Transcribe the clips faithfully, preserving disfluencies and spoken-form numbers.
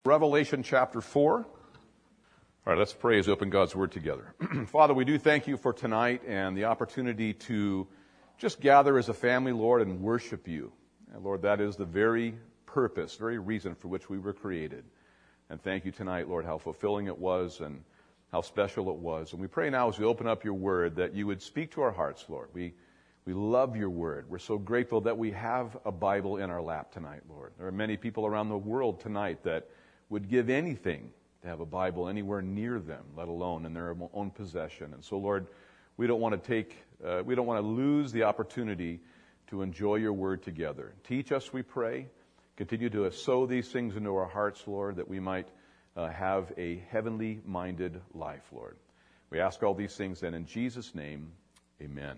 Revelation chapter four. All right, let's pray as we open God's Word together. Father, we do thank you for tonight and the opportunity to just gather as a family, Lord, and worship you. And Lord, that is the very purpose, very reason for which we were created. And thank you tonight, Lord, how fulfilling it was and how special it was. And we pray now as we open up your Word that you would speak to our hearts, Lord. We we love your Word. We're so grateful that we have a Bible in our lap tonight, Lord. There are many people around the world tonight that would give anything to have a Bible anywhere near them, let alone in their own possession. And so, Lord, we don't want to take, uh, we don't want to lose the opportunity to enjoy your word together. Teach us, we pray. Continue to sow these things into our hearts, Lord, that we might uh, have a heavenly-minded life, Lord. We ask all these things then in Jesus' name, amen.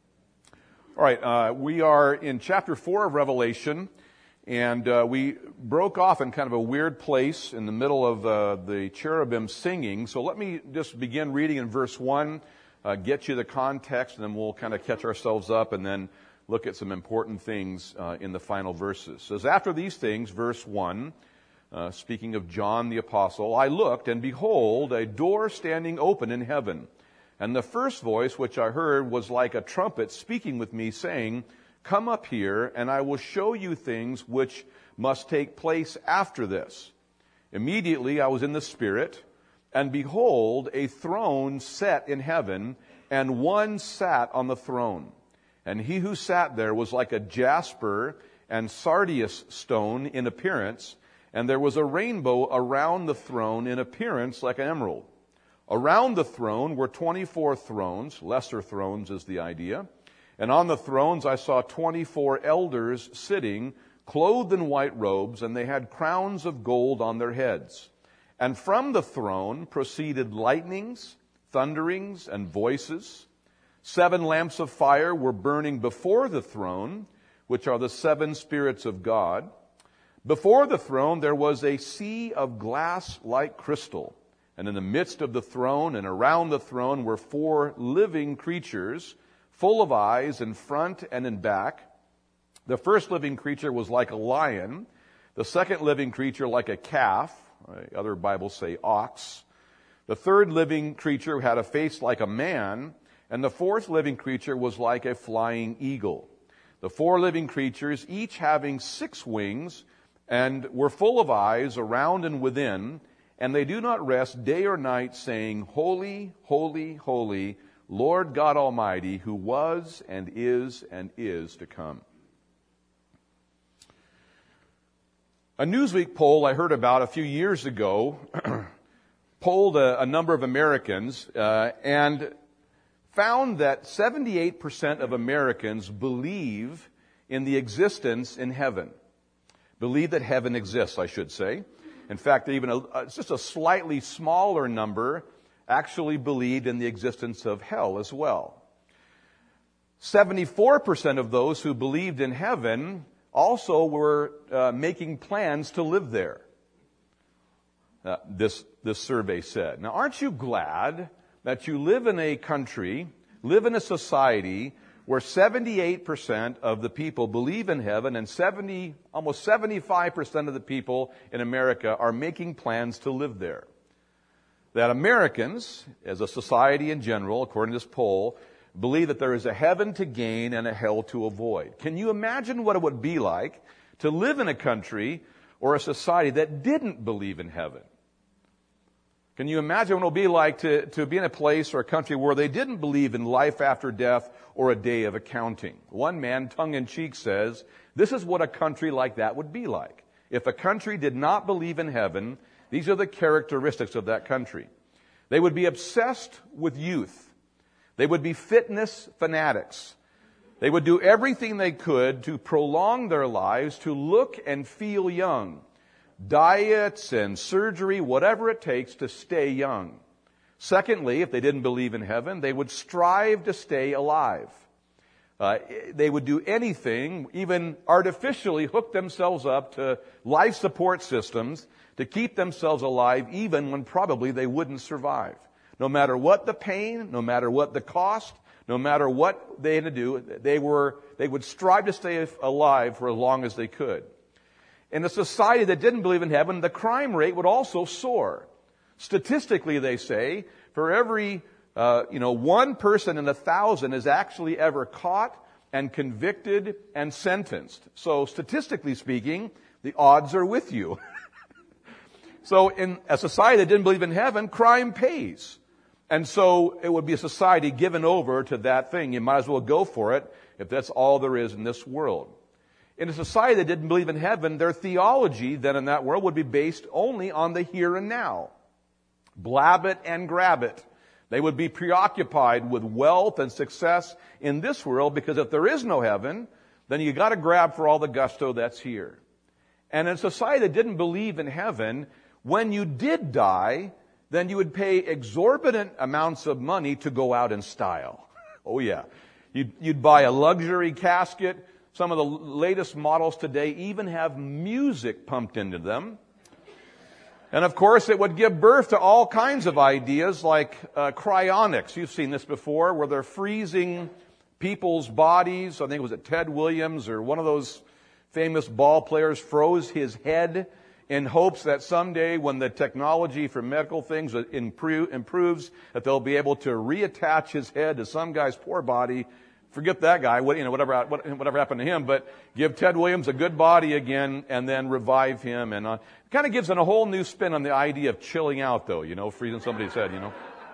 All right, uh, we are in chapter four of Revelation. And uh, we broke off in kind of a weird place in the middle of uh, the cherubim singing. So let me just begin reading in verse one, uh, get you the context, and then we'll kind of catch ourselves up and then look at some important things uh, in the final verses. It says, after these things, verse one, uh, speaking of John the Apostle, I looked, and behold, a door standing open in heaven. And the first voice which I heard was like a trumpet speaking with me, saying, Come up here, and I will show you things which must take place after this. Immediately I was in the Spirit, and behold, a throne set in heaven, and one sat on the throne. And he who sat there was like a jasper and sardius stone in appearance, and there was a rainbow around the throne in appearance like an emerald. Around the throne were twenty-four thrones, lesser thrones is the idea. And on the thrones I saw twenty-four elders sitting, clothed in white robes, and they had crowns of gold on their heads. And from the throne proceeded lightnings, thunderings, and voices. Seven lamps of fire were burning before the throne, which are the seven spirits of God. Before the throne there was a sea of glass like crystal. And in the midst of the throne and around the throne were four living creatures, full of eyes in front and in back. The first living creature was like a lion. The second living creature like a calf. Other Bibles say ox. The third living creature had a face like a man. And the fourth living creature was like a flying eagle. The four living creatures, each having six wings, and were full of eyes around and within. And they do not rest day or night, saying, Holy, holy, holy, Lord God Almighty, who was and is and is to come. A Newsweek poll I heard about a few years ago polled a, a number of Americans uh, and found that seventy-eight percent of Americans believe in the existence in heaven. Believe that heaven exists, I should say. In fact, even a, it's just a slightly smaller number actually believed in the existence of hell as well. seventy-four percent of those who believed in heaven also were uh, making plans to live there. Uh, this, this survey said. Now, aren't you glad that you live in a country, live in a society where seventy-eight percent of the people believe in heaven and seventy, almost seventy-five percent of the people in America are making plans to live there? That Americans, as a society in general, according to this poll, believe that there is a heaven to gain and a hell to avoid. Can you imagine what it would be like to live in a country or a society that didn't believe in heaven? Can you imagine what it would be like to, to be in a place or a country where they didn't believe in life after death or a day of accounting? One man, tongue-in-cheek, says, this is what a country like that would be like. If a country did not believe in heaven, these are the characteristics of that country. They would be obsessed with youth. They would be fitness fanatics. They would do everything they could to prolong their lives, to look and feel young. Diets and surgery, whatever it takes to stay young. Secondly, if they didn't believe in heaven, they would strive to stay alive. Uh, they would do anything, even artificially hook themselves up to life support systems to keep themselves alive even when probably they wouldn't survive. No matter what the pain, no matter what the cost, no matter what they had to do, they were they would strive to stay alive for as long as they could. In a society that didn't believe in heaven, the crime rate would also soar. Statistically, they say, for every, uh, you know, one person in a thousand is actually ever caught and convicted and sentenced. So statistically speaking, the odds are with you. So in a society that didn't believe in heaven, crime pays. And so it would be a society given over to that thing. You might as well go for it if that's all there is in this world. In a society that didn't believe in heaven, their theology then in that world would be based only on the here and now. Blab it and grab it. They would be preoccupied with wealth and success in this world, because if there is no heaven, then you got to grab for all the gusto that's here. And in a society that didn't believe in heaven, when you did die, then you would pay exorbitant amounts of money to go out in style. Oh yeah. You'd, you'd buy a luxury casket. Some of the latest models today even have music pumped into them. And of course, it would give birth to all kinds of ideas like uh, cryonics. You've seen this before, where they're freezing people's bodies. I think it was it Ted Williams or one of those famous ball players froze his head in hopes that someday when the technology for medical things improve, improves, that they'll be able to reattach his head to some guy's poor body. Forget that guy, what, you know, whatever, whatever happened to him, but give Ted Williams a good body again and then revive him. And uh, it kind of gives it a whole new spin on the idea of chilling out, though, you know, freezing somebody's head, you know.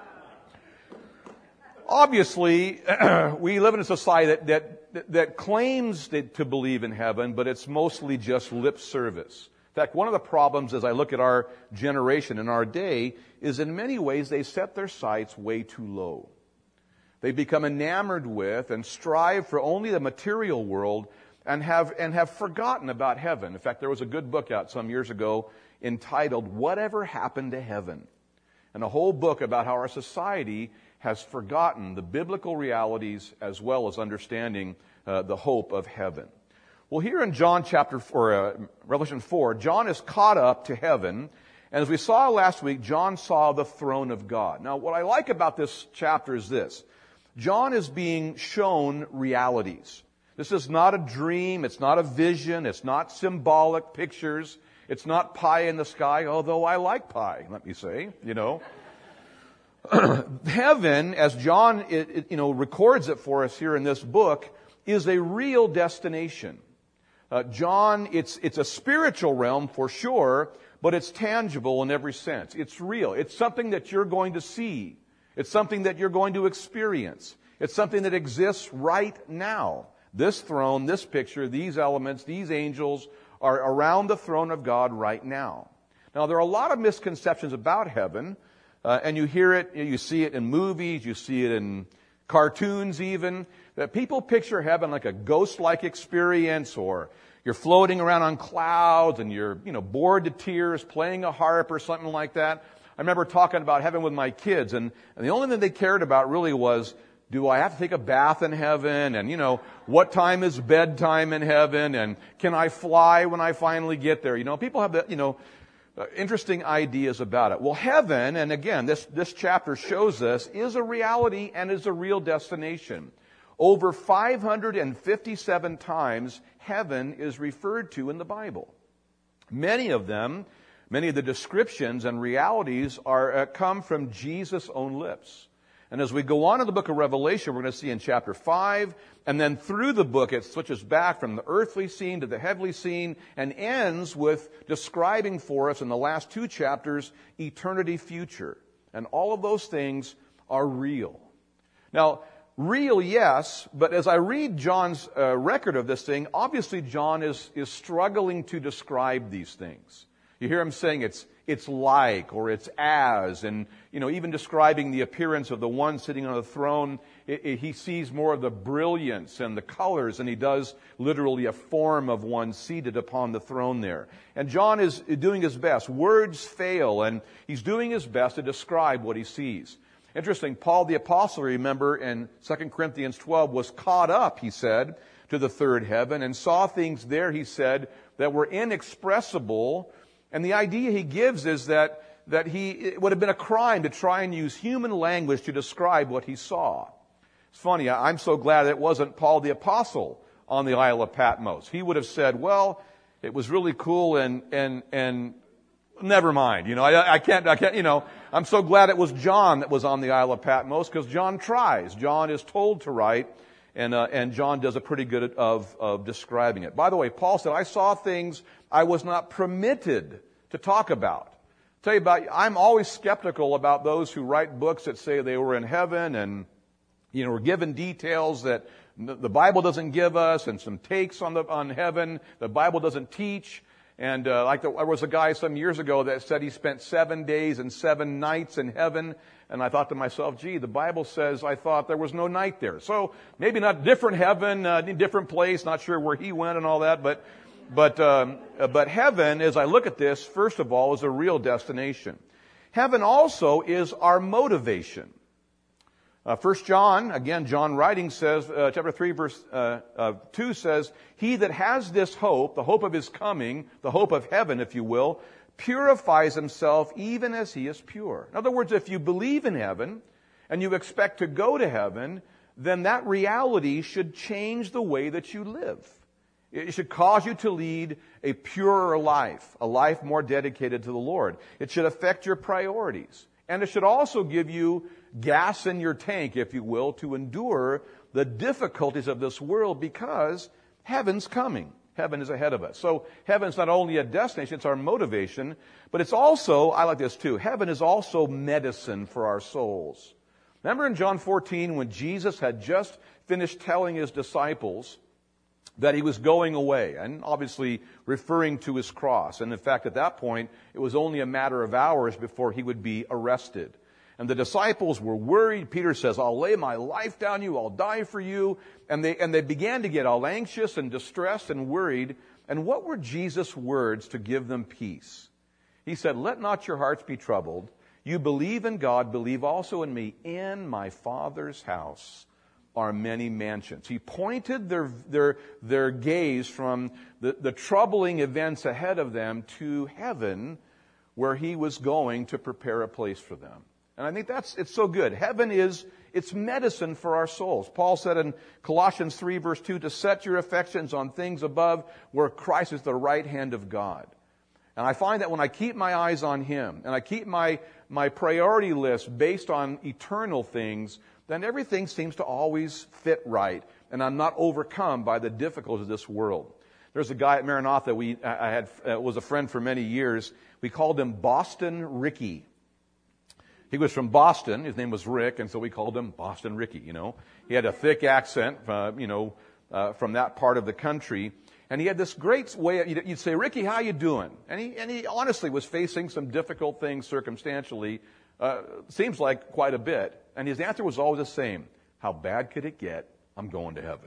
Obviously, we live in a society that, that, that claims that, to believe in heaven, but it's mostly just lip service. In fact, one of the problems as I look at our generation and our day is in many ways they set their sights way too low. They become enamored with and strive for only the material world and have and have forgotten about heaven. In fact, there was a good book out some years ago entitled Whatever Happened to Heaven? And a whole book about how our society has forgotten the biblical realities as well as understanding uh, the hope of heaven. Well, here in John chapter four, uh, Revelation four, John is caught up to heaven. And as we saw last week, John saw the throne of God. Now, what I like about this chapter is this. John is being shown realities. This is not a dream. It's not a vision. It's not symbolic pictures. It's not pie in the sky, although I like pie, let me say, you know. Heaven, as John, it, it, you know, records it for us here in this book, is a real destination. Uh, John, it's, it's a spiritual realm for sure, but it's tangible in every sense. It's real. It's something that you're going to see. It's something that you're going to experience. It's something that exists right now. This throne, this picture, these elements, these angels are around the throne of God right now. Now, there are a lot of misconceptions about heaven, uh, and you hear it, you see it in movies, you see it in cartoons even, that people picture heaven like a ghost-like experience, or you're floating around on clouds and you're, you know, bored to tears playing a harp or something like that. I remember talking about heaven with my kids, and, and the only thing they cared about really was, do I have to take a bath in heaven? And, you know, what time is bedtime in heaven? And can I fly when I finally get there? You know, people have that, you know, uh, interesting ideas about it. Well, heaven, and again, this, this chapter shows us, is a reality and is a real destination. Over five hundred fifty-seven times, heaven is referred to in the Bible. Many of them, many of the descriptions and realities are uh, come from Jesus' own lips. And as we go on in the book of Revelation, we're going to see in chapter five, and then through the book, it switches back from the earthly scene to the heavenly scene and ends with describing for us in the last two chapters eternity future. And all of those things are real. Now, real, yes, but as I read John's uh, record of this thing, obviously John is, is struggling to describe these things. You hear him saying it's it's like, or it's as, and, you know, even describing the appearance of the one sitting on the throne, it, it, he sees more of the brilliance and the colors than he does literally a form of one seated upon the throne there. And John is doing his best. Words fail, and he's doing his best to describe what he sees. Interesting, Paul the Apostle, remember, in Second Corinthians twelve, was caught up, he said, to the third heaven, and saw things there, he said, that were inexpressible. And the idea he gives is that, that he, it would have been a crime to try and use human language to describe what he saw. It's funny, I'm so glad it wasn't Paul the Apostle on the Isle of Patmos. He would have said, well, It was really cool, and and and never mind. You know, I, I can't, I can't. You know, I'm so glad it was John that was on the Isle of Patmos, because John tries. John is told to write, and uh, and John does a pretty good of of describing it. By the way, Paul said, "I saw things I was not permitted to talk about." Tell you about, I'm always skeptical about those who write books that say they were in heaven and, you know, were given details that the Bible doesn't give us, and some takes on the on heaven the Bible doesn't teach. And uh, like the, there was a guy some years ago that said he spent seven days and seven nights in heaven, and I thought to myself, gee, the Bible says I thought there was no night there. So maybe not different heaven, uh, different place. Not sure where he went and all that, but. But um, but heaven, as I look at this, first of all, is a real destination. Heaven also is our motivation. Uh, First John, again, John writing says, uh, chapter three, verse uh, uh, two says, "He that has this hope, the hope of his coming, the hope of heaven, if you will, purifies himself even as he is pure." In other words, if you believe in heaven and you expect to go to heaven, then that reality should change the way that you live. It should cause you to lead a purer life, a life more dedicated to the Lord. It should affect your priorities. And it should also give you gas in your tank, if you will, to endure the difficulties of this world, because heaven's coming. Heaven is ahead of us. So heaven's not only a destination, it's our motivation, but it's also, I like this too, heaven is also medicine for our souls. Remember in John fourteen, when Jesus had just finished telling his disciples that he was going away, and obviously referring to his cross. And in fact, at that point, it was only a matter of hours before he would be arrested. And the disciples were worried. Peter says, "I'll lay my life down you, I'll die for you." And they, and they began to get all anxious and distressed and worried. And what were Jesus' words to give them peace? He said, "Let not your hearts be troubled. You believe in God, believe also in me. In my Father's house are many mansions." He pointed their their their gaze from the, the troubling events ahead of them to heaven, where he was going to prepare a place for them. And I think that's it's so good. Heaven is it's medicine for our souls. Paul said in Colossians three, verse two, to set your affections on things above, where Christ is the right hand of God. And I find that when I keep my eyes on him, and I keep my my priority list based on eternal things, then everything seems to always fit right, and I'm not overcome by the difficulties of this world. There's a guy at Maranatha we I had uh, was a friend for many years. We called him Boston Ricky. He was from Boston. His name was Rick, and so we called him Boston Ricky. You know, he had a thick accent, uh, you know, uh, from that part of the country, and he had this great way. Of, you'd say, "Ricky, how you doing?" And he and he honestly was facing some difficult things circumstantially. Uh, seems like quite a bit. And his answer was always the same. "How bad could it get? I'm going to heaven."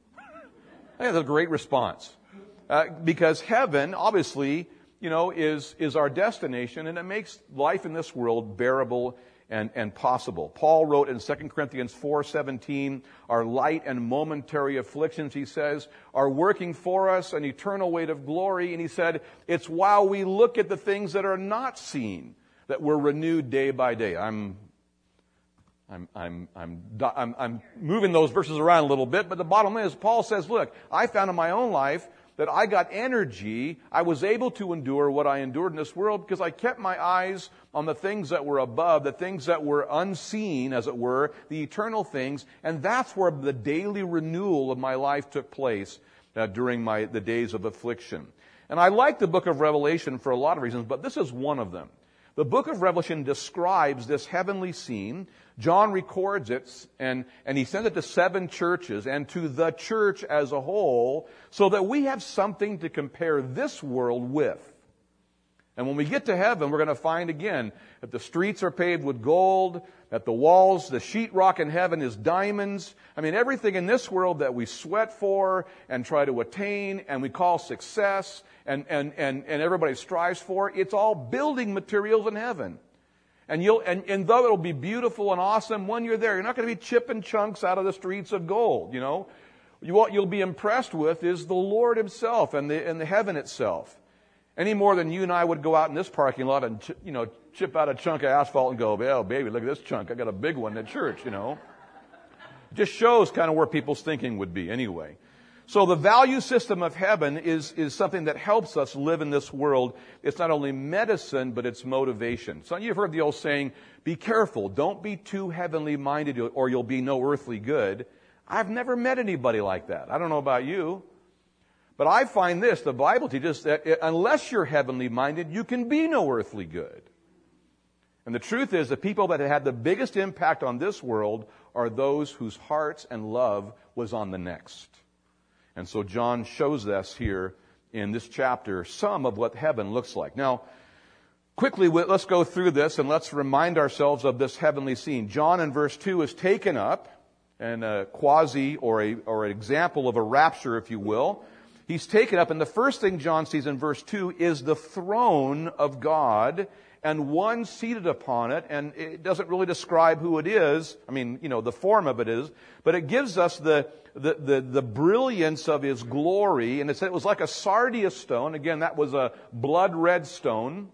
I think that's a great response. Uh, because heaven, obviously, you know, is, is our destination, and it makes life in this world bearable and, and possible. Paul wrote in Second Corinthians four seventeen, "Our light and momentary afflictions," he says, "are working for us an eternal weight of glory." And he said, "It's while we look at the things that are not seen that we're renewed day by day." I'm I'm, I'm, I'm, I'm, I'm moving those verses around a little bit, but the bottom line is, Paul says, look, I found in my own life that I got energy. I was able to endure what I endured in this world because I kept my eyes on the things that were above, the things that were unseen, as it were, the eternal things, and that's where the daily renewal of my life took place uh, during my the days of affliction. And I like the book of Revelation for a lot of reasons, but this is one of them. The book of Revelation describes this heavenly scene. John records it, and, and he sends it to seven churches and to the church as a whole, so that we have something to compare this world with. And when we get to heaven, we're going to find again that the streets are paved with gold, that the walls, the sheetrock in heaven is diamonds. I mean, everything in this world that we sweat for and try to attain and we call success and, and, and, and everybody strives for, it's all building materials in heaven. And you'll and, and though it'll be beautiful and awesome, when you're there, you're not going to be chipping chunks out of the streets of gold, you know. You, what you'll be impressed with is the Lord himself and the, and the heaven itself. Any more than you and I would go out in this parking lot and, you know, chip out a chunk of asphalt and go, "Oh, baby, look at this chunk. I got a big one at church," you know. It just shows kind of where people's thinking would be anyway. So the value system of heaven is, is something that helps us live in this world. It's not only medicine, but it's motivation. So you've heard the old saying, be careful, don't be too heavenly minded or you'll be no earthly good. I've never met anybody like that. I don't know about you. But I find this, the Bible teaches that unless you're heavenly minded, you can be no earthly good. And the truth is, the people that have had the biggest impact on this world are those whose hearts and love was on the next. And so John shows us here in this chapter some of what heaven looks like. Now, quickly, let's go through this and let's remind ourselves of this heavenly scene. John in verse two is taken up, and a quasi or a or an example of a rapture, if you will. He's taken up, and the first thing John sees in verse two is the throne of God and one seated upon it, and it doesn't really describe who it is. I mean, you know, the form of it is, but it gives us the the the, the brilliance of His glory, and it said it was like a sardius stone. Again, that was a blood red stone.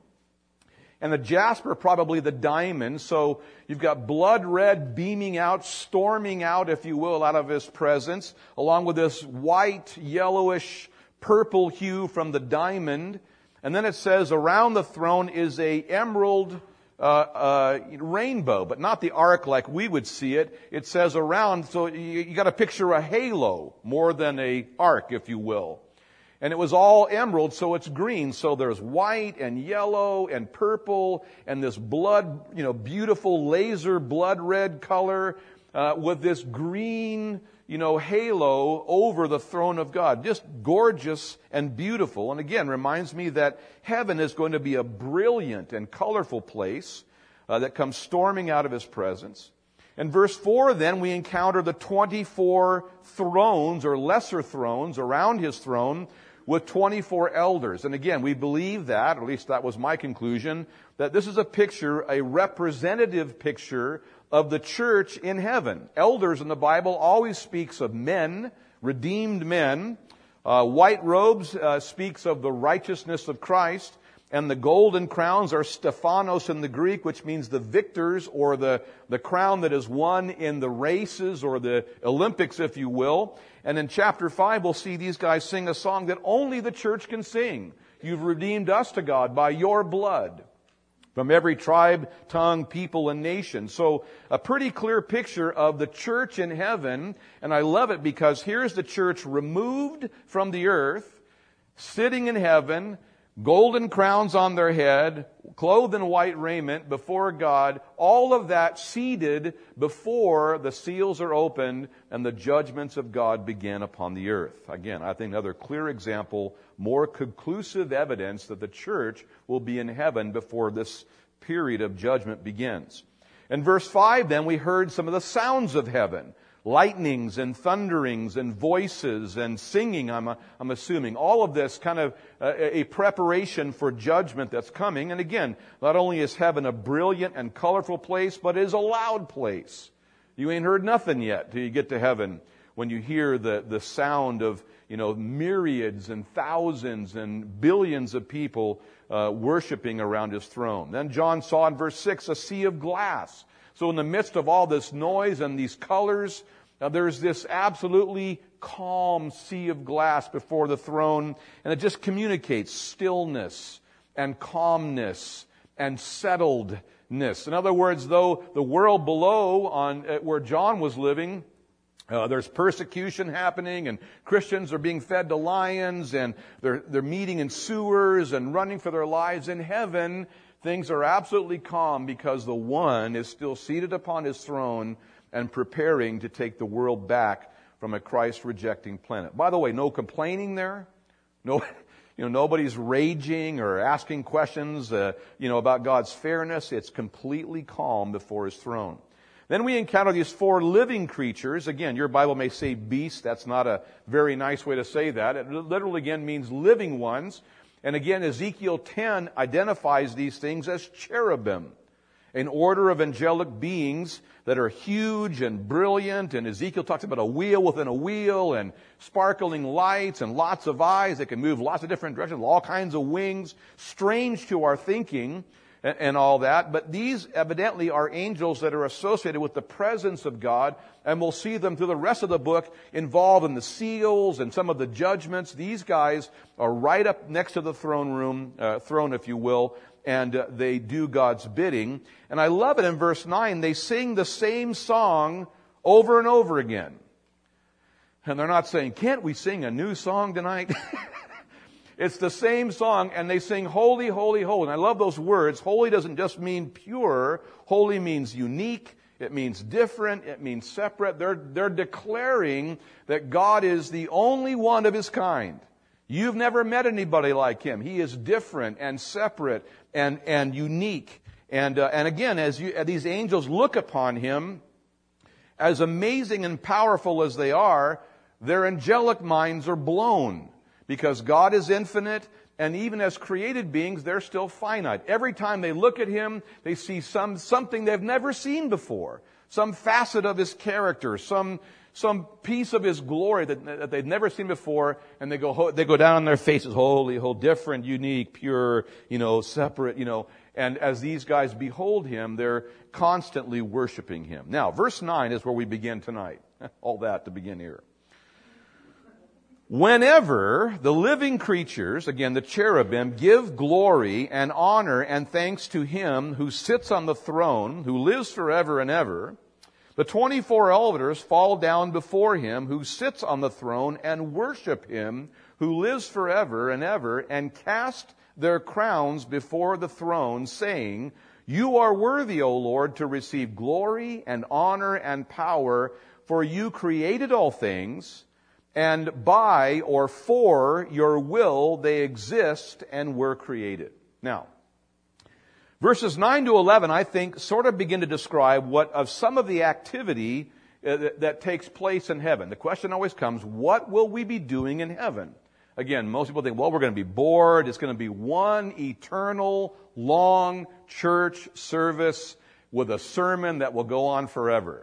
And the jasper, probably the diamond. So you've got blood red beaming out, storming out, if you will, out of His presence, along with this white, yellowish, purple hue from the diamond. And then it says around the throne is a emerald uh, uh, rainbow, but not the arc like we would see it. It says around, so you, you got to picture a halo more than a arc, if you will. And it was all emerald, so it's green. So there's white and yellow and purple and this blood, you know, beautiful laser blood red color uh, with this green, you know, halo over the throne of God. Just gorgeous and beautiful. And again, reminds me that heaven is going to be a brilliant and colorful place uh, that comes storming out of His presence. In verse four, then, we encounter the twenty-four thrones or lesser thrones around His throne, with twenty-four elders. And again, we believe that, or at least that was my conclusion, that this is a picture, a representative picture of the church in heaven. Elders in the Bible always speaks of men, redeemed men. Uh, white robes uh, speaks of the righteousness of Christ. And the golden crowns are Stephanos in the Greek, which means the victors, or the, the crown that is won in the races or the Olympics, if you will. And in chapter five, we'll see these guys sing a song that only the church can sing. You've redeemed us to God by your blood from every tribe, tongue, people, and nation. So a pretty clear picture of the church in heaven. And I love it because here's the church removed from the earth, sitting in heaven, golden crowns on their head, clothed in white raiment before God, all of that seated before the seals are opened and the judgments of God begin upon the earth. Again, I think another clear example, more conclusive evidence that the church will be in heaven before this period of judgment begins. In verse five, then, we heard some of the sounds of heaven. Lightnings and thunderings and voices and singing, I'm, I'm assuming. All of this kind of a, a preparation for judgment that's coming. And again, not only is heaven a brilliant and colorful place, but it is a loud place. You ain't heard nothing yet till you get to heaven when you hear the, the sound of, you know, myriads and thousands and billions of people uh, worshiping around His throne. Then John saw in verse six a sea of glass. So in the midst of all this noise and these colors, now there's this absolutely calm sea of glass before the throne, and it just communicates stillness and calmness and settledness. In other words, though the world below on uh, where John was living, uh, there's persecution happening, and Christians are being fed to lions, and they're they're meeting in sewers and running for their lives. In heaven, things are absolutely calm because the One is still seated upon His throne and preparing to take the world back from a Christ-rejecting planet. By the way, no complaining there. No, you know, nobody's raging or asking questions, uh, you know, about God's fairness. It's completely calm before His throne. Then we encounter these four living creatures. Again, your Bible may say beast. That's not a very nice way to say that. It literally, again, means living ones. And again, Ezekiel ten identifies these things as cherubim, an order of angelic beings that are huge and brilliant. And Ezekiel talks about a wheel within a wheel and sparkling lights and lots of eyes that can move lots of different directions, all kinds of wings. Strange to our thinking, and, and all that. But these evidently are angels that are associated with the presence of God, and we'll see them through the rest of the book involved in the seals and some of the judgments. These guys are right up next to the throne room, uh, throne, if you will, and uh, they do God's bidding. And I love it in verse nine. They sing the same song over and over again. And they're not saying, can't we sing a new song tonight? It's the same song, and they sing holy, holy, holy. And I love those words. Holy doesn't just mean pure. Holy means unique. It means different. It means separate. They're, they're declaring that God is the only one of His kind. You've never met anybody like Him. He is different and separate and, and unique. And, uh, and again, as, you, as these angels look upon Him, as amazing and powerful as they are, their angelic minds are blown, because God is infinite, and even as created beings, they're still finite. Every time they look at Him, they see some something they've never seen before, some facet of His character, some some piece of His glory that, that they've never seen before, and they go they go down on their faces, holy, holy, different, unique, pure, you know, separate, you know. And as these guys behold Him, they're constantly worshiping Him. Now, verse nine is where we begin tonight. All that to begin here. Whenever the living creatures, again the cherubim, give glory and honor and thanks to Him who sits on the throne, who lives forever and ever, the twenty-four elders fall down before Him who sits on the throne and worship Him who lives forever and ever, and cast their crowns before the throne, saying, You are worthy, O Lord, to receive glory and honor and power, for You created all things, and by or for Your will they exist and were created. Now, verses nine to eleven, I think, sort of begin to describe what of some of the activity uh, that, that takes place in heaven. The question always comes, what will we be doing in heaven? Again, most people think, well, we're going to be bored. It's going to be one eternal, long church service with a sermon that will go on forever.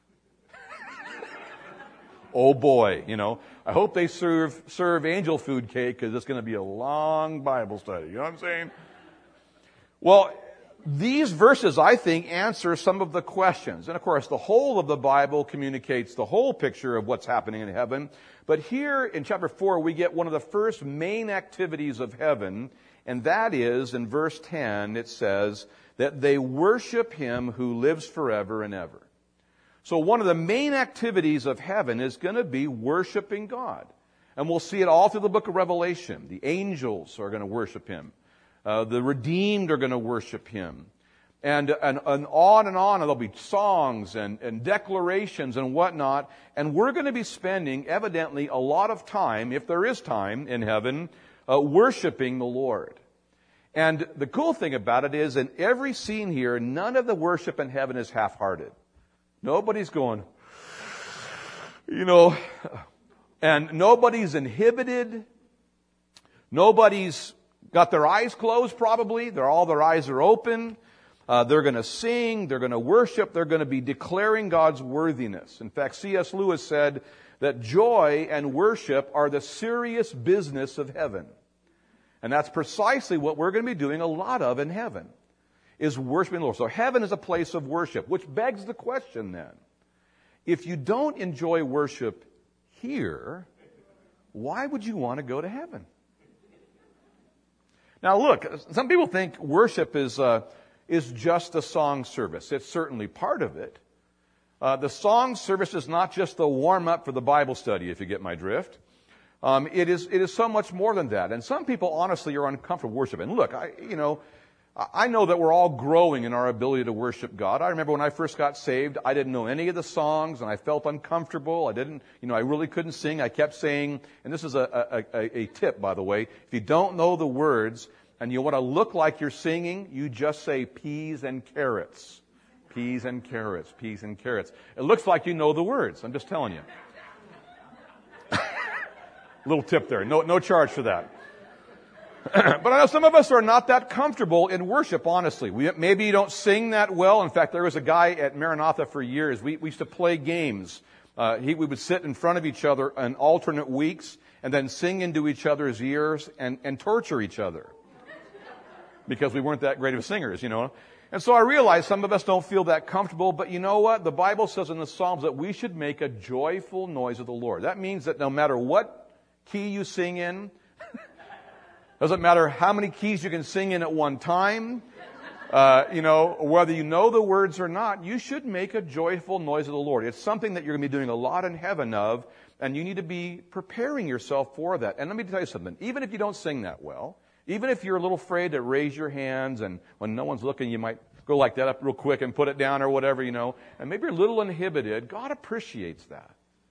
Oh boy, you know, I hope they serve serve angel food cake, because it's going to be a long Bible study. You know what I'm saying? Well, these verses, I think, answer some of the questions. And of course, the whole of the Bible communicates the whole picture of what's happening in heaven. But here in chapter four, we get one of the first main activities of heaven, and that is, in verse ten, it says that they worship Him who lives forever and ever. So one of the main activities of heaven is going to be worshiping God. And we'll see it all through the book of Revelation. The angels are going to worship Him. Uh, the redeemed are going to worship Him. And, and, and on and on, and there'll be songs and, and declarations and whatnot. And we're going to be spending, evidently, a lot of time, if there is time in heaven, uh, worshiping the Lord. And the cool thing about it is, in every scene here, none of the worship in heaven is half-hearted. Nobody's going, you know, and nobody's inhibited. Nobody's got their eyes closed, probably. They're all their eyes are open. Uh, they're going to sing. They're going to worship. They're going to be declaring God's worthiness. In fact, C S Lewis said that joy and worship are the serious business of heaven. And that's precisely what we're going to be doing a lot of in heaven, is worshiping the Lord. So heaven is a place of worship, which begs the question then, if you don't enjoy worship here, why would you want to go to heaven? Now look, some people think worship is uh, is just a song service. It's certainly part of it. Uh, the song service is not just the warm-up for the Bible study, if you get my drift. Um, it is it is so much more than that. And some people, honestly, are uncomfortable worshiping. Look, I you know, I know that we're all growing in our ability to worship God. I remember when I first got saved, I didn't know any of the songs, and I felt uncomfortable. I didn't, you know, I really couldn't sing. I kept saying, and this is a, a, a, a tip, by the way, if you don't know the words and you want to look like you're singing, you just say peas and carrots. Peas and carrots, peas and carrots. It looks like you know the words. I'm just telling you. Little tip there. No, no charge for that. But I know some of us are not that comfortable in worship, honestly. We, maybe you don't sing that well. In fact, there was a guy at Maranatha for years. We, we used to play games. Uh, he, we would sit in front of each other on alternate weeks and then sing into each other's ears and, and torture each other. because we weren't that great of singers, you know. And so I realize some of us don't feel that comfortable, but you know what? The Bible says in the Psalms that we should make a joyful noise of the Lord. That means that no matter what key you sing in, doesn't matter how many keys you can sing in at one time, uh, you know, whether you know the words or not, you should make a joyful noise of the Lord. It's something that you're going to be doing a lot in heaven of, and you need to be preparing yourself for that. And let me tell you something. Even if you don't sing that well, even if you're a little afraid to raise your hands, and when no one's looking, you might go like that up real quick and put it down or whatever, you know, and maybe you're a little inhibited, God appreciates that.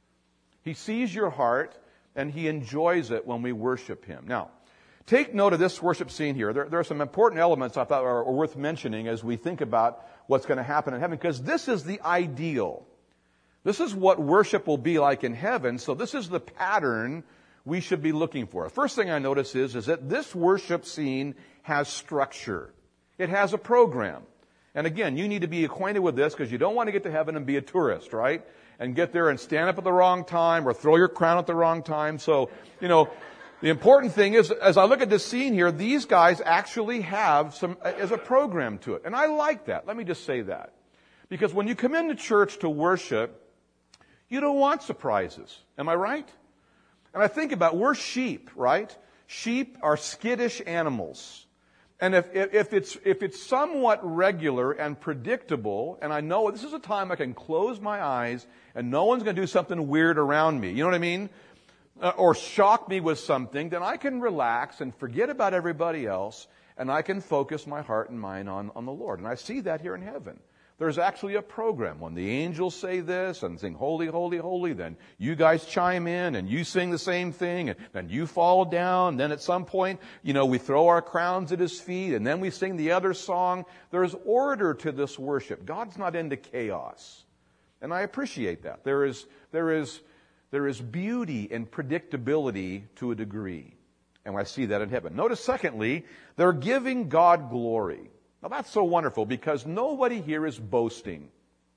He sees your heart, and He enjoys it when we worship Him. Now, take note of this worship scene here. There, there are some important elements I thought are, are worth mentioning as we think about what's going to happen in heaven, because this is the ideal. This is what worship will be like in heaven, so this is the pattern we should be looking for. The first thing I notice is, is that this worship scene has structure. It has a program. And again, you need to be acquainted with this because you don't want to get to heaven and be a tourist, right? And get there and stand up at the wrong time or throw your crown at the wrong time. So, you know, the important thing is, as I look at this scene here, these guys actually have some, as a program to it. And I like that. Let me just say that. Because when you come into church to worship, you don't want surprises. Am I right? And I think about, we're sheep, right? Sheep are skittish animals. And if, if, if it's, if it's somewhat regular and predictable, and I know this is a time I can close my eyes and no one's going to do something weird around me, you know what I mean? Uh, or shock me with something, then I can relax and forget about everybody else, and I can focus my heart and mind on, on the Lord. And I see that here in heaven. There's actually a program. When the angels say this and sing, holy, holy, holy, then you guys chime in and you sing the same thing, and then you fall down. And then at some point, you know, we throw our crowns at His feet, and then we sing the other song. There's order to this worship. God's not into chaos. And I appreciate that. There is, there is, there is beauty and predictability to a degree. And I see that in heaven. Notice, secondly, they're giving God glory. Now that's so wonderful because nobody here is boasting.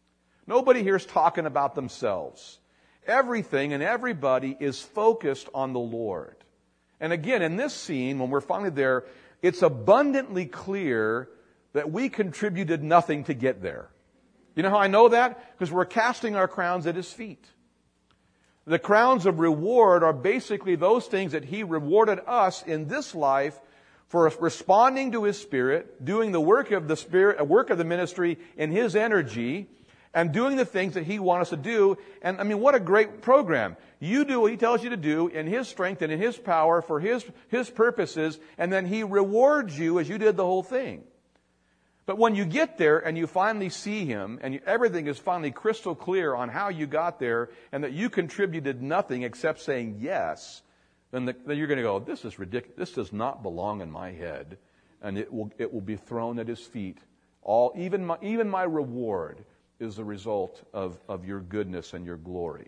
Nobody here is talking about themselves. Everything and everybody is focused on the Lord. And again, in this scene, when we're finally there, it's abundantly clear that we contributed nothing to get there. You know how I know that? Because we're casting our crowns at His feet. The crowns of reward are basically those things that He rewarded us in this life for responding to His Spirit, doing the work of the Spirit, work of the ministry in His energy, and doing the things that He wants us to do. And I mean, what a great program. You do what He tells you to do in His strength and in His power for His, His purposes, and then He rewards you as you did the whole thing. But when you get there and you finally see Him, and you, everything is finally crystal clear on how you got there, and that you contributed nothing except saying yes, then, the, then you're going to go, this is ridiculous. This does not belong in my head, and it will it will be thrown at His feet. All even my even my reward is the result of of your goodness and your glory.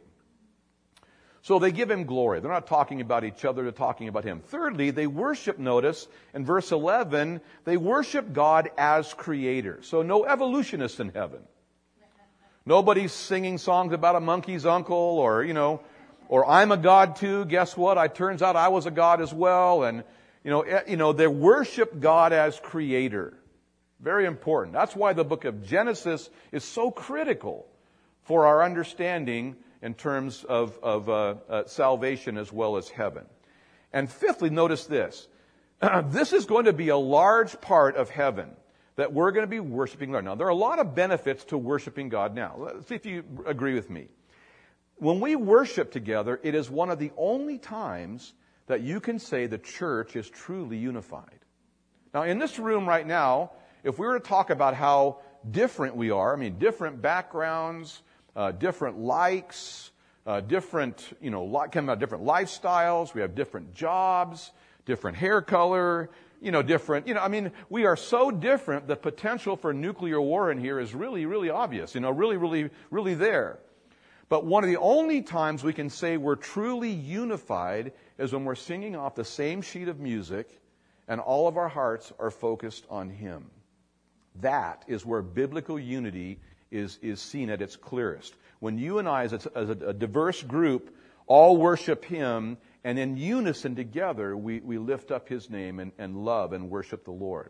So they give Him glory. They're not talking about each other; they're talking about Him. Thirdly, they worship. Notice in verse eleven, they worship God as Creator. So no evolutionists in heaven. Nobody's singing songs about a monkey's uncle, or you know. Or I'm a God too. Guess what? I turns out I was a God as well. And you know, you know, they worship God as Creator. Very important. That's why the book of Genesis is so critical for our understanding in terms of, of uh, uh, salvation as well as heaven. And fifthly, notice this: this is going to be a large part of heaven that we're going to be worshiping God. Now, there are a lot of benefits to worshiping God. Now, let's see if you agree with me. When we worship together, it is one of the only times that you can say the church is truly unified. Now, in this room right now, if we were to talk about how different we are, I mean, different backgrounds, uh, different likes, uh, different, you know, li- come out different lifestyles, we have different jobs, different hair color, you know, different, you know, I mean, we are so different, the potential for nuclear war in here is really, really obvious, you know, really, really, really there. But one of the only times we can say we're truly unified is when we're singing off the same sheet of music and all of our hearts are focused on Him. That is where biblical unity is, is seen at its clearest. When you and I, as a, as a, a diverse group, all worship Him, and in unison together we, we lift up His name and, and love and worship the Lord.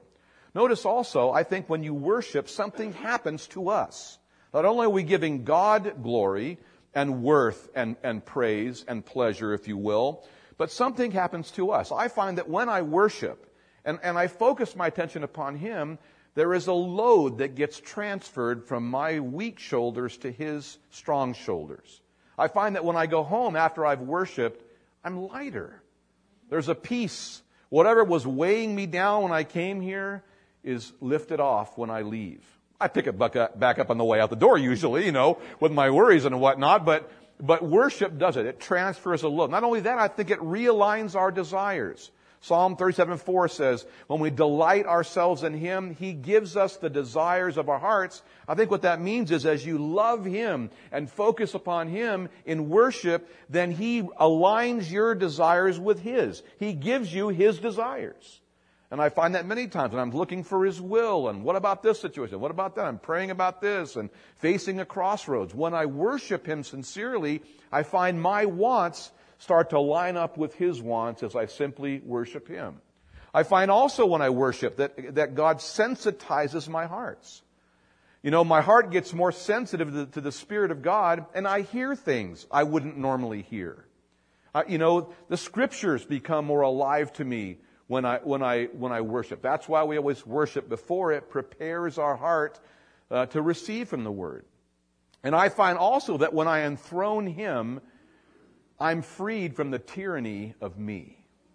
Notice also, I think when you worship, something happens to us. Not only are we giving God glory and worth and, and praise and pleasure, if you will, but something happens to us. I find that when I worship and, and I focus my attention upon Him, there is a load that gets transferred from my weak shoulders to His strong shoulders. I find that when I go home after I've worshiped, I'm lighter. There's a peace. Whatever was weighing me down when I came here is lifted off when I leave. I pick it back up, back up on the way out the door usually, you know, with my worries and whatnot, but, but worship does it. It transfers a load. Not only that, I think it realigns our desires. Psalm thirty-seven four says, when we delight ourselves in Him, He gives us the desires of our hearts. I think what that means is as you love Him and focus upon Him in worship, then He aligns your desires with His. He gives you His desires. And I find that many times when I'm looking for His will, and what about this situation? What about that? I'm praying about this and facing a crossroads. When I worship Him sincerely, I find my wants start to line up with His wants as I simply worship Him. I find also when I worship that, that God sensitizes my hearts. You know, my heart gets more sensitive to the, to the Spirit of God, and I hear things I wouldn't normally hear. Uh, you know, the Scriptures become more alive to me when I, when I, when I worship. That's why we always worship before it prepares our heart uh, to receive from the Word. And I find also that when I enthrone Him, I'm freed from the tyranny of me.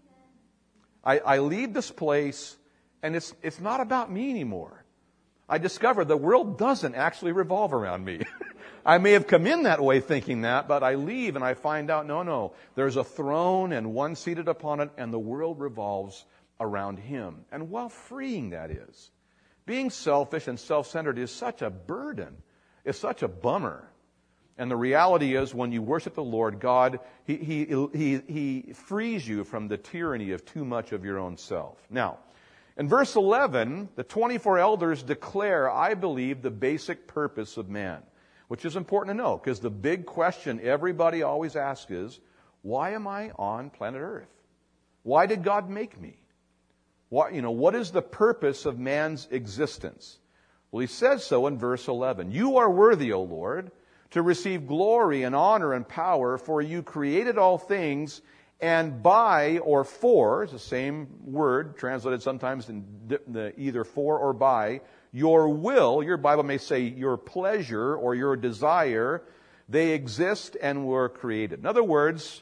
I, I leave this place, and it's, it's not about me anymore. I discover the world doesn't actually revolve around me. I may have come in that way thinking that, but I leave and I find out, no, no, there's a throne and one seated upon it, and the world revolves around Him. And how freeing that is. Being selfish and self-centered is such a burden. It's such a bummer. And the reality is, when you worship the Lord, God, He, He, He, He frees you from the tyranny of too much of your own self. Now, in verse eleven, the twenty-four elders declare, I believe, the basic purpose of man, which is important to know, because the big question everybody always asks is, why am I on planet Earth? Why did God make me? What, you know, what is the purpose of man's existence? Well, He says so in verse eleven. You are worthy, O Lord, to receive glory and honor and power, for you created all things, and by or for, it's the same word, translated sometimes in the either for or by, your will, your Bible may say your pleasure or your desire, they exist and were created. In other words,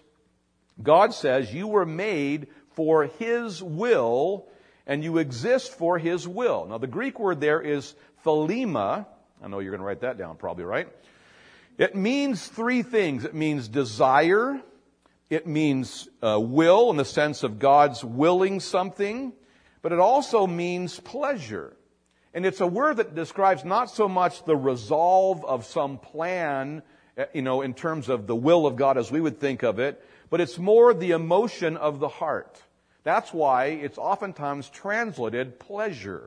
God says you were made for His will, and you exist for His will. Now the Greek word there is thelema. I know you're going to write that down probably, right? It means three things. It means desire. It means uh, will in the sense of God's willing something. But it also means pleasure. And it's a word that describes not so much the resolve of some plan, you know, in terms of the will of God as we would think of it, but it's more the emotion of the heart. That's why it's oftentimes translated pleasure.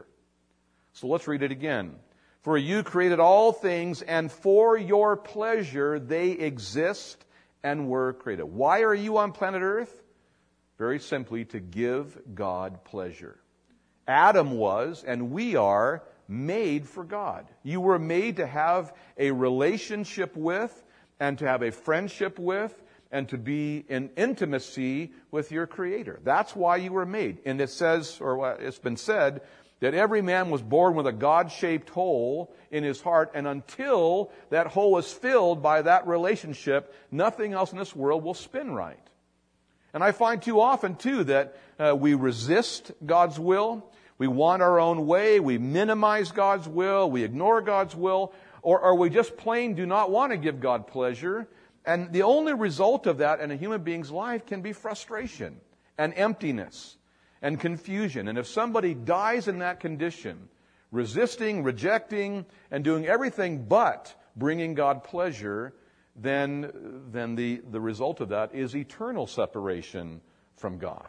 So let's read it again. For you created all things, and for your pleasure they exist and were created. Why are you on planet Earth? Very simply, to give God pleasure. Adam was, and we are, made for God. You were made to have a relationship with, and to have a friendship with, and to be in intimacy with your Creator. That's why you were made. And it says, or it's been said, that every man was born with a God-shaped hole in his heart, and until that hole is filled by that relationship, nothing else in this world will spin right. And I find too often, too, that uh, we resist God's will, we want our own way, we minimize God's will, we ignore God's will, or, or we just plain do not want to give God pleasure. And the only result of that in a human being's life can be frustration and emptiness and confusion. And if somebody dies in that condition, resisting, rejecting, and doing everything but bringing God pleasure, then, then the, the result of that is eternal separation from God.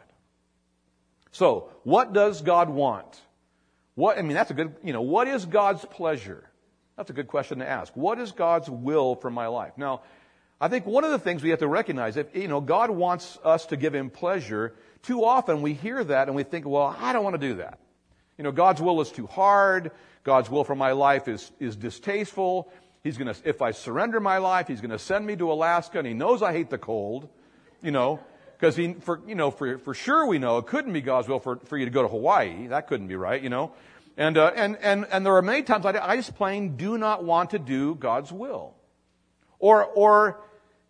So, what does God want? What, I mean, that's a good, you know, what is God's pleasure? That's a good question to ask. What is God's will for my life? Now, I think one of the things we have to recognize, if, you know, God wants us to give Him pleasure, too often we hear that and we think, well, I don't want to do that. You know, God's will is too hard. God's will for my life is, is distasteful. He's going to, if I surrender my life, He's going to send me to Alaska, and He knows I hate the cold, you know, because He, for, you know, for, for sure we know it couldn't be God's will for, for you to go to Hawaii. That couldn't be right, you know. And, uh, and, and, and there are many times I, I just plain do not want to do God's will. Or, or,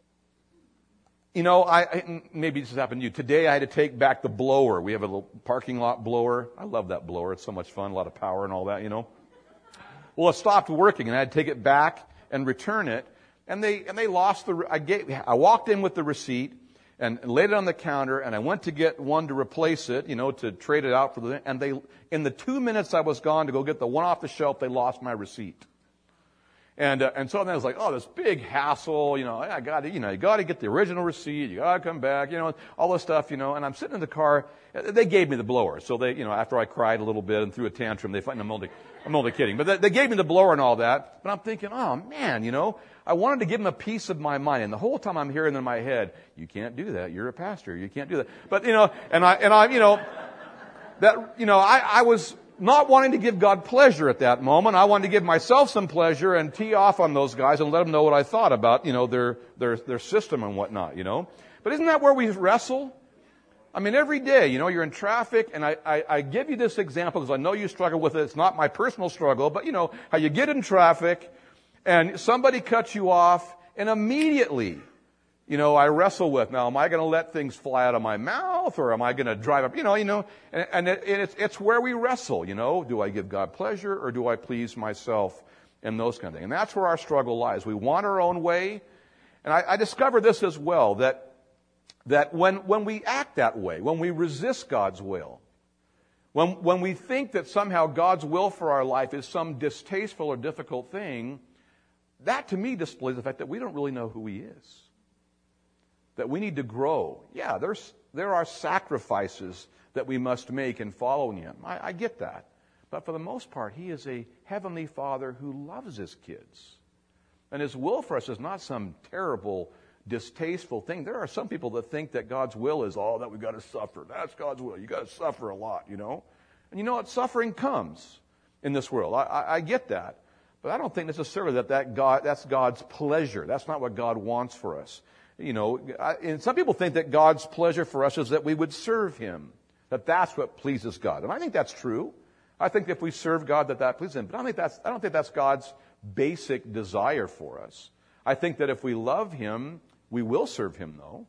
you know, I, I maybe this has happened to you. Today I had to take back the blower. We have a little parking lot blower. I love that blower. It's so much fun, a lot of power and all that, you know. Well, it stopped working, and I had to take it back and return it. And they and they lost the. I gave. I walked in with the receipt and laid it on the counter, and I went to get one to replace it, you know, to trade it out for the. And they, in the two minutes I was gone to go get the one off the shelf, they lost my receipt. And uh, and so then I was like, oh, this big hassle, you know, I got to, you know, you got to get the original receipt, you got to come back, you know, all this stuff, you know. And I'm sitting in the car. They gave me the blower, so they, you know, after I cried a little bit and threw a tantrum, they find I'm only, I'm only kidding, but they, they gave me the blower and all that. But I'm thinking, oh man, you know, I wanted to give them a piece of my mind, and the whole time I'm hearing in my head, you can't do that. You're a pastor. You can't do that. But you know, and I and I, you know, that you know, I, I was not wanting to give God pleasure at that moment. I wanted to give myself some pleasure and tee off on those guys and let them know what I thought about, you know, their their their system and whatnot, you know. But isn't that where we wrestle? I mean, every day, you know, you're in traffic, and I, I, I give you this example because I know you struggle with it. It's not my personal struggle, but you know, how you get in traffic and somebody cuts you off, and immediately, you know, I wrestle with, now, am I going to let things fly out of my mouth, or am I going to drive up, you know, you know, and, and it, it's, it's where we wrestle, you know, do I give God pleasure, or do I please myself, and those kind of things. And that's where our struggle lies. We want our own way, and I, I discovered this as well, that that when, when we act that way, when we resist God's will, when, when we think that somehow God's will for our life is some distasteful or difficult thing, that to me displays the fact that we don't really know who He is. That we need to grow. Yeah, there's, there are sacrifices that we must make in following Him. I, I get that. But for the most part, He is a heavenly Father who loves His kids. And His will for us is not some terrible, distasteful thing. There are some people that think that God's will is all that we've got to suffer. That's God's will. You got to suffer a lot, you know. And you know what? Suffering comes in this world. I, I, I get that. But I don't think necessarily that, that God, that's God's pleasure. That's not what God wants for us. You know, I, and some people think that God's pleasure for us is that we would serve Him. That that's what pleases God. And I think that's true. I think if we serve God, that that pleases Him. But I don't think that's, I don't think that's God's basic desire for us. I think that if we love Him, we will serve Him, though.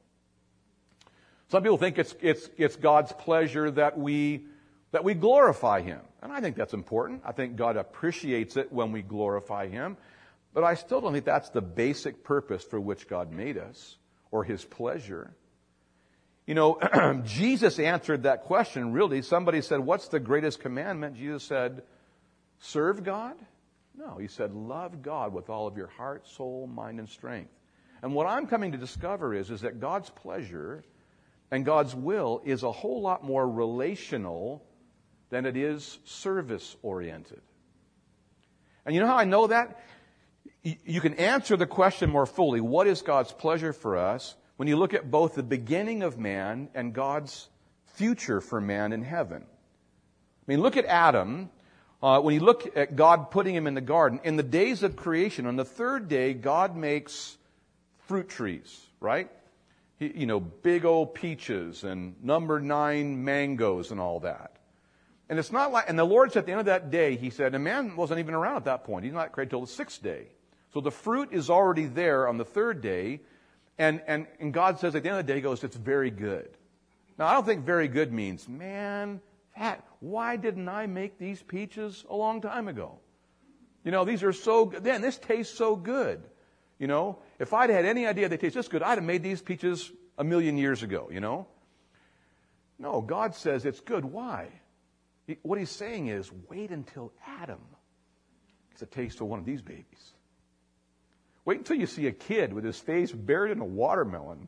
Some people think it's it's it's God's pleasure that we that we glorify Him, and I think that's important. I think God appreciates it when we glorify Him, but I still don't think that's the basic purpose for which God made us or His pleasure. You know, Jesus answered that question. Really, somebody said, "What's the greatest commandment?" Jesus said, "Serve God." No, He said, "Love God with all of your heart, soul, mind, and strength." And what I'm coming to discover is, is that God's pleasure and God's will is a whole lot more relational than it is service-oriented. And you know how I know that? You can answer the question more fully, what is God's pleasure for us, when you look at both the beginning of man and God's future for man in heaven. I mean, look at Adam. Uh, when you look at God putting him in the garden, in the days of creation, on the third day, God makes fruit trees, right? He, you know, big old peaches and number nine mangoes and all that. And it's not like, and the Lord said at the end of that day, He said, and man wasn't even around at that point. He's not created until the sixth day. So the fruit is already there on the third day. And, and, and God says at the end of the day, He goes, it's very good. Now, I don't think very good means, man, that, why didn't I make these peaches a long time ago? You know, these are so good. Man, this tastes so good. You know, if I'd had any idea they taste this good, I'd have made these peaches a million years ago, you know. No, God says it's good. Why? He, what He's saying is, wait until Adam gets a taste of one of these babies. Wait until you see a kid with his face buried in a watermelon.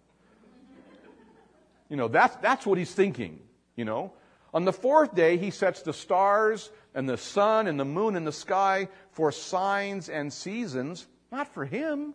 You know, that's, that's what He's thinking, you know. On the fourth day, He sets the stars and the sun and the moon in the sky for signs and seasons, not for Him.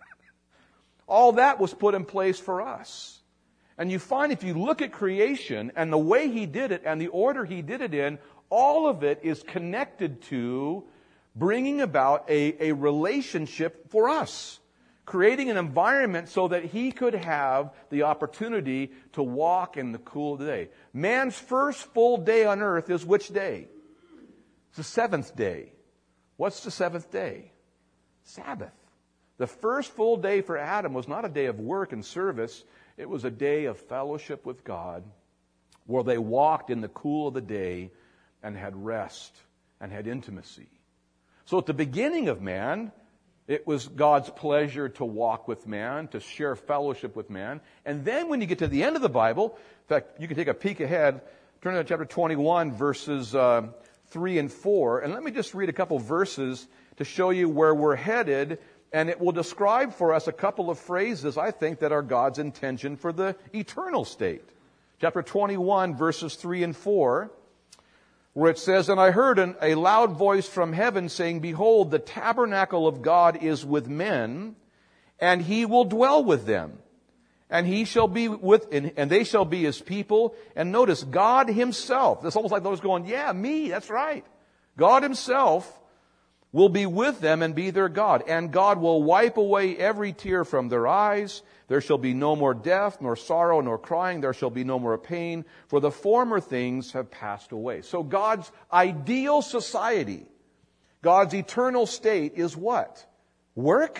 All that was put in place for us. And you find if you look at creation and the way He did it and the order He did it in, all of it is connected to bringing about a, a relationship for us, creating an environment so that he could have the opportunity to walk in the cool of the day. Man's first full day on earth is which day? It's the seventh day. What's the seventh day? Sabbath. The first full day for Adam was not a day of work and service. It was a day of fellowship with God, where they walked in the cool of the day and had rest and had intimacy. So at the beginning of man, it was God's pleasure to walk with man, to share fellowship with man. And then when you get to the end of the Bible, in fact, you can take a peek ahead, turn to chapter twenty-one, verses uh, three and four. And let me just read a couple verses to show you where we're headed. And it will describe for us a couple of phrases, I think, that are God's intention for the eternal state. Chapter twenty-one, verses three and four, where it says, "And I heard an, a loud voice from heaven saying, Behold, the tabernacle of God is with men, and he will dwell with them. And he shall be with, and, and they shall be his people." And notice, God himself. It's almost like those going, yeah, me, that's right. God himself will be with them and be their God. And God will wipe away every tear from their eyes. There shall be no more death, nor sorrow, nor crying. There shall be no more pain, for the former things have passed away. So God's ideal society, God's eternal state is what? Work?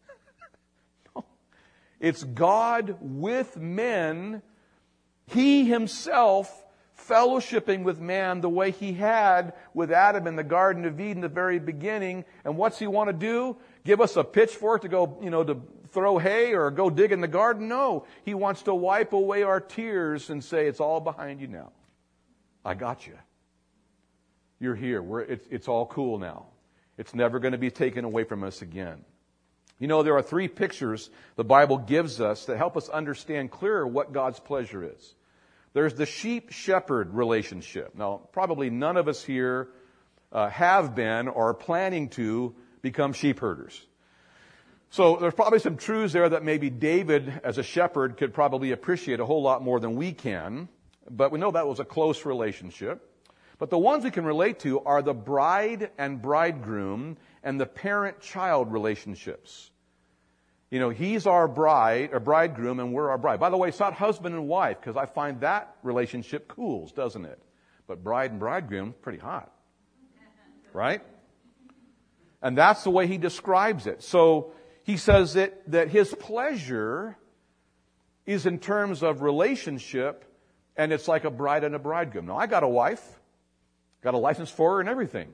No. It's God with men, he himself fellowshipping with man the way he had with Adam in the Garden of Eden, the very beginning. And what's he want to do? Give us a pitchfork to go, you know, to throw hay or go dig in the garden? No. He wants to wipe away our tears and say, it's all behind you now. I got you. You're here. We're, it's, it's all cool now. It's never going to be taken away from us again. You know, there are three pictures the Bible gives us that help us understand clearer what God's pleasure is. There's the sheep-shepherd relationship. Now, probably none of us here uh, have been or are planning to become sheep herders. So there's probably some truths there that maybe David, as a shepherd, could probably appreciate a whole lot more than we can. But we know that was a close relationship. But the ones we can relate to are the bride and bridegroom and the parent-child relationships. You know, he's our bride, or bridegroom, and we're our bride. By the way, it's not husband and wife, because I find that relationship cools, doesn't it? But bride and bridegroom, pretty hot. Right? And that's the way he describes it. So he says that, that his pleasure is in terms of relationship, and it's like a bride and a bridegroom. Now, I got a wife, got a license for her and everything.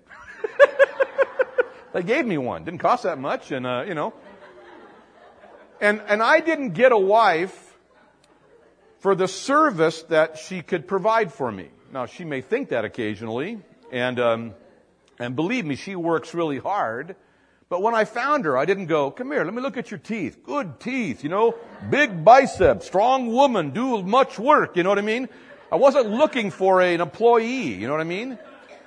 They gave me one. Didn't cost that much, and, uh, you know... And and I didn't get a wife for the service that she could provide for me. Now, she may think that occasionally, and um, and believe me, she works really hard. But when I found her, I didn't go, come here, let me look at your teeth. Good teeth, you know, big biceps, strong woman, do much work, you know what I mean? I wasn't looking for an employee, you know what I mean?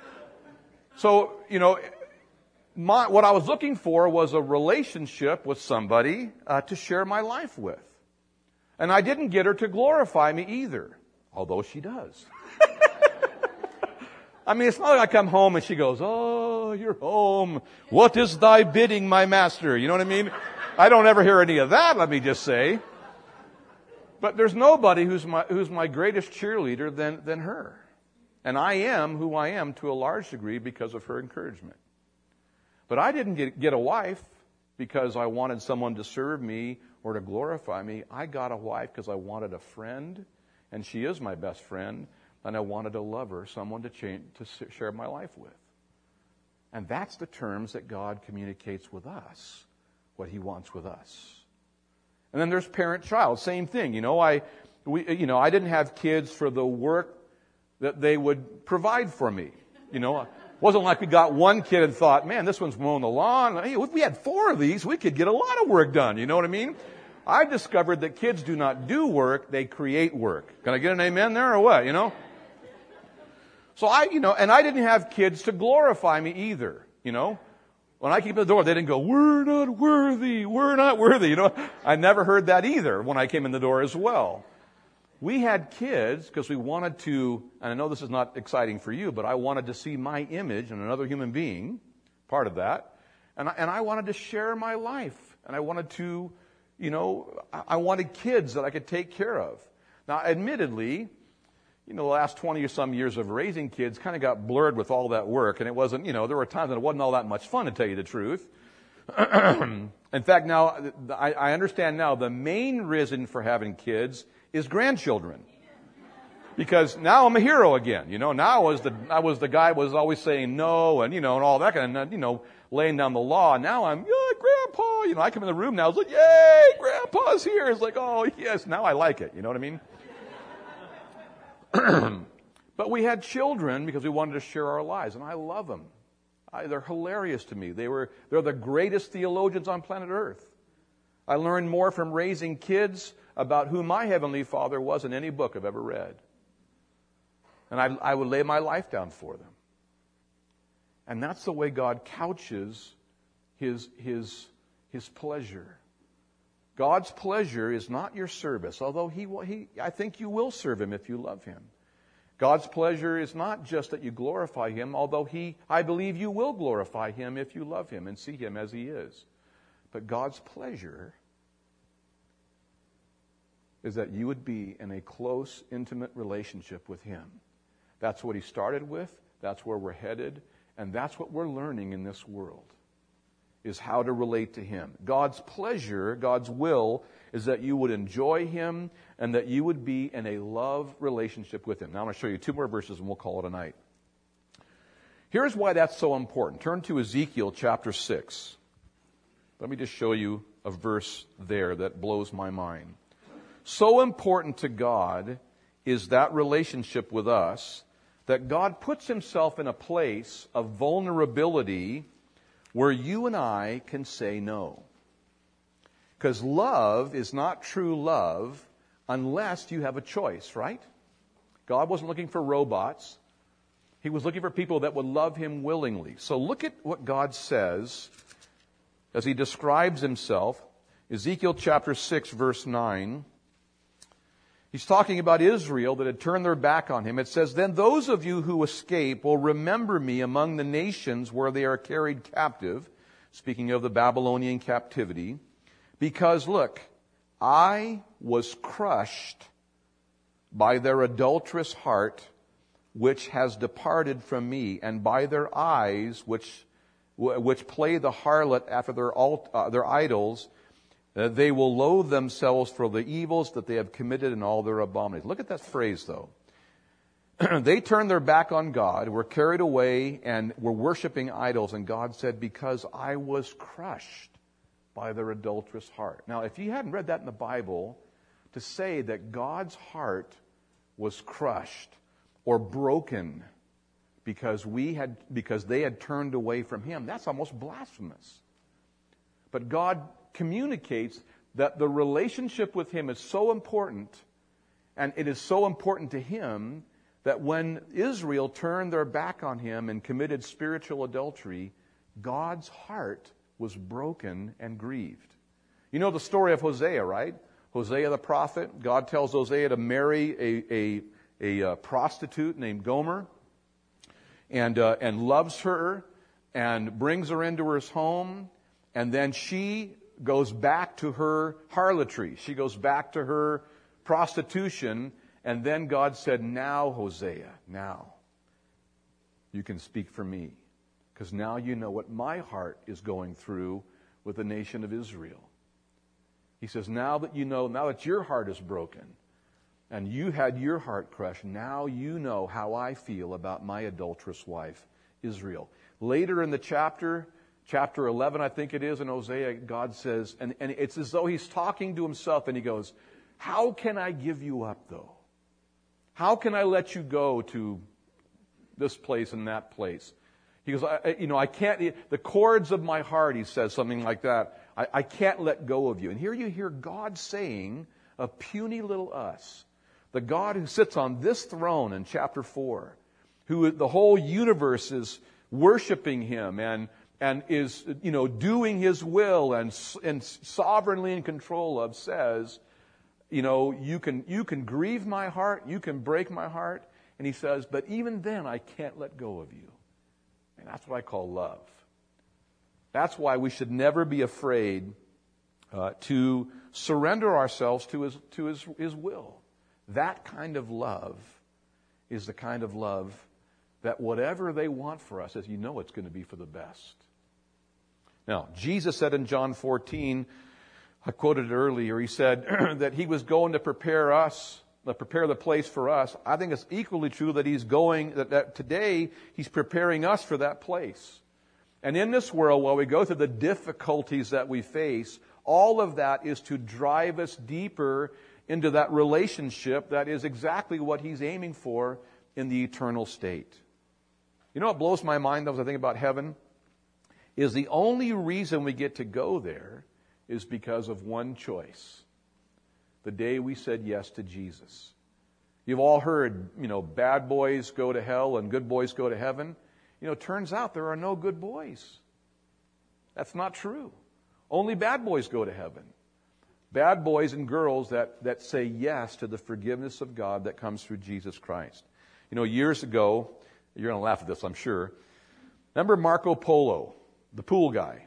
So, you know... My, what I was looking for was a relationship with somebody uh, to share my life with. And I didn't get her to glorify me either, although she does. I mean, it's not like I come home and she goes, oh, you're home. What is thy bidding, my master? You know what I mean? I don't ever hear any of that, let me just say. But there's nobody who's my, who's my greatest cheerleader than, than her. And I am who I am to a large degree because of her encouragement. But I didn't get, get a wife because I wanted someone to serve me or to glorify me. I got a wife because I wanted a friend, and she is my best friend, and I wanted a lover, someone to, change, to share my life with. And that's the terms that God communicates with us, what he wants with us. And then there's parent-child, same thing. You know, I, we, you know, I didn't have kids for the work that they would provide for me, you know. It wasn't like we got one kid and thought, man, this one's mowing the lawn. Hey, if we had four of these, we could get a lot of work done. You know what I mean? I discovered that kids do not do work, they create work. Can I get an amen there or what, you know? So I, you know, and I didn't have kids to glorify me either, you know? When I came to the door, they didn't go, we're not worthy, we're not worthy, you know? I never heard that either when I came in the door as well. we had kids because we wanted to, and I know this is not exciting for you, but I wanted to see my image in another human being, part of that, and I, and I wanted to share my life, and I wanted to, you know, I, I wanted kids that I could take care of. Now, admittedly, you know, the last twenty or some years of raising kids kind of got blurred with all that work, and it wasn't, you know, there were times that it wasn't all that much fun, to tell you the truth. In fact, now, I, I understand now the main reason for having kids is grandchildren. Because now I'm a hero again, you know, now I was the, I was the guy who was always saying no and, you know, and all that kind of, you know, laying down the law. Now I'm, yeah, Grandpa, you know, I come in the room now, it's like, yay, Grandpa's here. It's like, oh, yes, now I like it. You know what I mean? But we had children because we wanted to share our lives, and I love them. I, they're hilarious to me. They were, they're the greatest theologians on planet Earth. I learned more from raising kids about who my Heavenly Father was than any book I've ever read. And I, I would lay my life down for them. And that's the way God couches His, His, His pleasure. God's pleasure is not your service, although he, he, I think you will serve Him if you love Him. God's pleasure is not just that you glorify Him, although He, I believe you will glorify Him if you love Him and see Him as He is. But God's pleasure is that you would be in a close, intimate relationship with Him. That's what He started with, that's where we're headed, and that's what we're learning in this world, is how to relate to Him. God's pleasure, God's will, is that you would enjoy Him and that you would be in a love relationship with Him. Now I'm going to show you two more verses and we'll call it a night. Here's why that's so important. Turn to Ezekiel chapter six. Let me just show you a verse there that blows my mind. So important to God is that relationship with us that God puts Himself in a place of vulnerability where you and I can say no. Because love is not true love unless you have a choice, right? God wasn't looking for robots. He was looking for people that would love Him willingly. So look at what God says as He describes Himself. Ezekiel chapter six, verse nine. He's talking about Israel that had turned their back on Him. It says, "Then those of you who escape will remember me among the nations where they are carried captive," speaking of the Babylonian captivity, "because, look, I was crushed by their adulterous heart, which has departed from me, and by their eyes, which which play the harlot after their, alt, uh, their idols. Uh, they will loathe themselves for the evils that they have committed in all their abominations." Look at that phrase, though. They turned their back on God, were carried away, and were worshiping idols. And God said, "Because I was crushed by their adulterous heart." Now, if you hadn't read that in the Bible, to say that God's heart was crushed or broken because we had because they had turned away from Him, that's almost blasphemous. But God communicates that the relationship with Him is so important, and it is so important to Him, that when Israel turned their back on Him and committed spiritual adultery, God's heart was broken and grieved. You know the story of Hosea, right? Hosea the prophet. God tells Hosea to marry a, a, a, a prostitute named Gomer, and, uh, and loves her and brings her into his home, and then she goes back to her harlotry. She goes back to her prostitution. And then God said, "Now, Hosea, now you can speak for me. Because now you know what my heart is going through with the nation of Israel." He says, now that you know, now that your heart is broken and you had your heart crushed, now you know how I feel about my adulterous wife, Israel. Later in the chapter, Chapter eleven, I think it is, in Hosea, God says, and, and it's as though He's talking to Himself, and He goes, "How can I give you up, though? How can I let you go to this place and that place?" He goes, I, you know, I can't, the cords of my heart, He says, something like that, I, I can't let go of you. And here you hear God saying of puny little us, the God who sits on this throne in chapter four, who the whole universe is worshiping Him and and is, you know, doing His will and, and sovereignly in control of, says, You know, you can, you can grieve my heart, you can break my heart. And he says, but even then I can't let go of you. And that's what I call love. That's why we should never be afraid uh, to surrender ourselves to his, to his, his will. That kind of love is the kind of love that whatever they want for us, as you know, it's going to be for the best. Now, Jesus said in John fourteen, I quoted it earlier, he said that he was going to prepare us, uh, prepare the place for us. I think it's equally true that he's going, that, that today he's preparing us for that place. And in this world, while we go through the difficulties that we face, all of that is to drive us deeper into that relationship that is exactly what he's aiming for in the eternal state. You know what blows my mind, though, as I think about heaven, is the only reason we get to go there is because of one choice. The day we said yes to Jesus. You've all heard, you know, bad boys go to hell and good boys go to heaven. You know, it turns out there are no good boys. That's not true. Only bad boys go to heaven. Bad boys and girls that, that say yes to the forgiveness of God that comes through Jesus Christ. You know, years ago, you're going to laugh at this, I'm sure. Remember Marco Polo, the pool guy?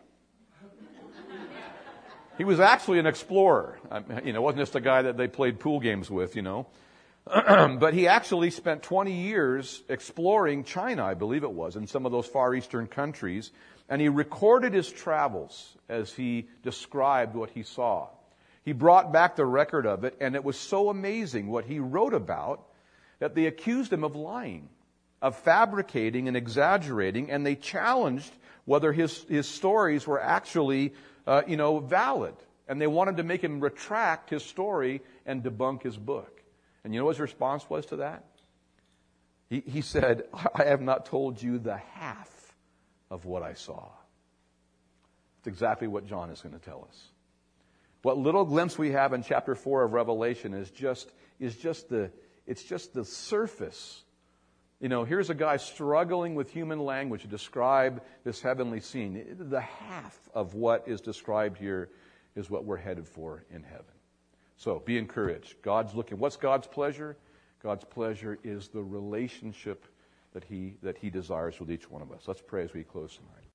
He was actually an explorer. You know, it wasn't just a guy that they played pool games with, you know. But he actually spent twenty years exploring China, I believe it was, and some of those Far Eastern countries. And he recorded his travels as he described what he saw. He brought back the record of it, and it was so amazing what he wrote about that they accused him of lying, of fabricating and exaggerating, and they challenged whether his, his stories were actually, uh, you know, valid. And they wanted to make him retract his story and debunk his book. And you know what his response was to that? He, he said, I have not told you the half of what I saw. It's exactly what John is going to tell us. What little glimpse we have in chapter four of Revelation is just, is just the, it's just the surface. You know, here's a guy struggling with human language to describe this heavenly scene. The half of what is described here is what we're headed for in heaven. So be encouraged. God's looking. What's God's pleasure? God's pleasure is the relationship that he, that he desires with each one of us. Let's pray as we close tonight.